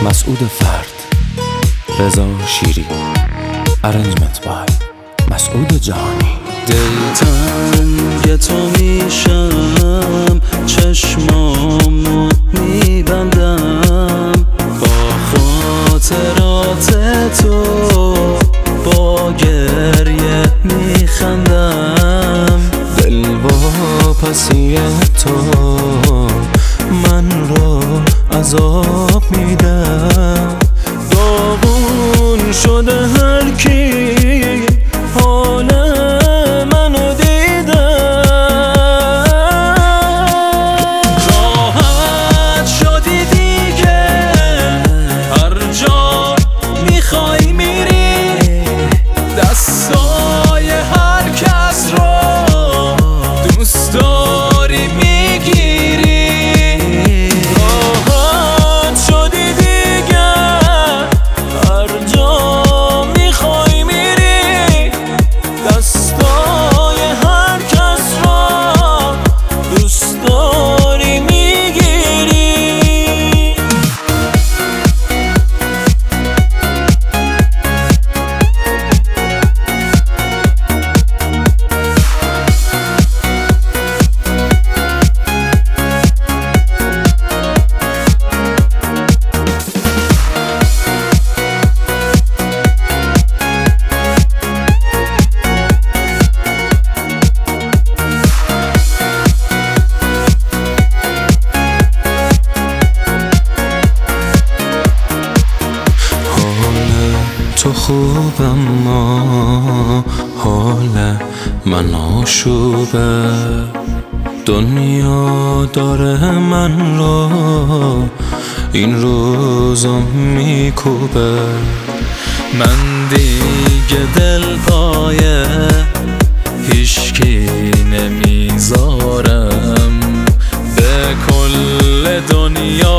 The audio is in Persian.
مسعود فرد، رضا شیری، ارنجمنت بای مسعود جهانی. دلتنگ تو میشم، چشمامو میبندم، با خاطرات تو با گریه میخندم. دل واپسی تو من رو عذاب میده، داغون شده هر کی حال منو دیده. راحت شدی دیگه، هر جا میخوای میری، دستای هر کس رو دوست داری میگیری. راحت شدی دیگه، هر جا میخوای میری، دستای هر کس رو دوست داری میگیری. تو خوب اما حال من آشوبه، دنیا داره من رو این روزا میکوبه. من دیگه دل پایه هیچکی نمیذارم، به کل دنیا